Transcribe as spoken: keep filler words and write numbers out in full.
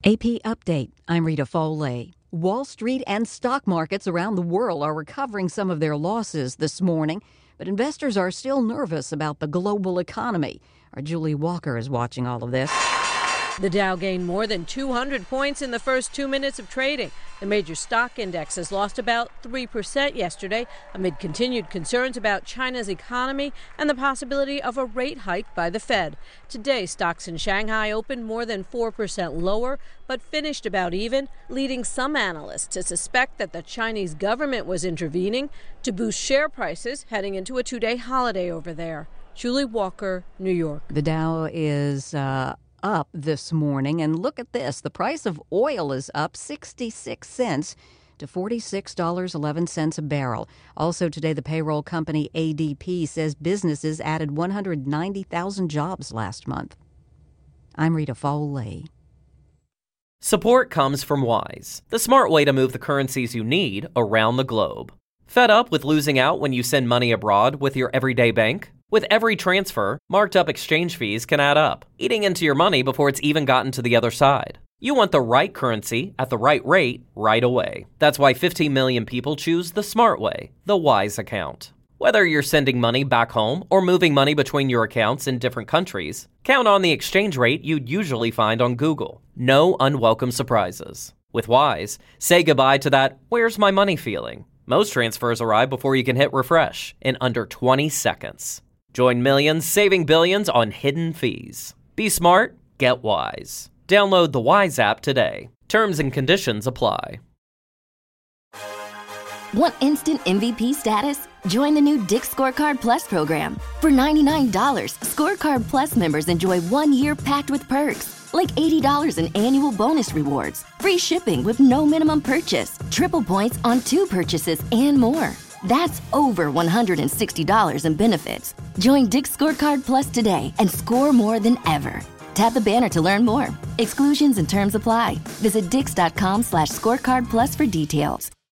A P Update. I'm Rita Foley. Wall Street and stock markets around the world are recovering some of their losses this morning, but investors are still nervous about the global economy. Our Julie Walker is watching all of this. The Dow gained more than two hundred points in the first two minutes of trading. The major stock indexes lost about three percent yesterday amid continued concerns about China's economy and the possibility of a rate hike by the Fed. Today, stocks in Shanghai opened more than four percent lower, but finished about even, leading some analysts to suspect that the Chinese government was intervening to boost share prices heading into a two-day holiday over there. Julie Walker, New York. The Dow is uh, up this morning, and look at this. The price of oil is up sixty-six cents to forty-six dollars and eleven cents a barrel. Also today, the payroll company A D P says businesses added one hundred ninety thousand jobs last month. I'm Rita Foley. Support comes from Wise, the smart way to move the currencies you need around the globe. Fed up with losing out when you send money abroad with your everyday bank? With every transfer, marked up exchange fees can add up, eating into your money before it's even gotten to the other side. You want the right currency at the right rate right away. That's why fifteen million people choose the smart way, the Wise account. Whether you're sending money back home or moving money between your accounts in different countries, count on the exchange rate you'd usually find on Google. No unwelcome surprises. With Wise, say goodbye to that "where's my money" feeling. Most transfers arrive before you can hit refresh in under twenty seconds. Join millions saving billions on hidden fees. Be smart, get Wise. Download the Wise app today. Terms and conditions apply. Want instant M V P status? Join the new Dick's Scorecard Plus program. For ninety-nine dollars, Scorecard Plus members enjoy one year packed with perks, like eighty dollars in annual bonus rewards, free shipping with no minimum purchase, triple points on two purchases, and more. That's over one hundred sixty dollars in benefits. Join Dick's Scorecard Plus today and score more than ever. Tap the banner to learn more. Exclusions and terms apply. Visit dix.com slash scorecard plus for details.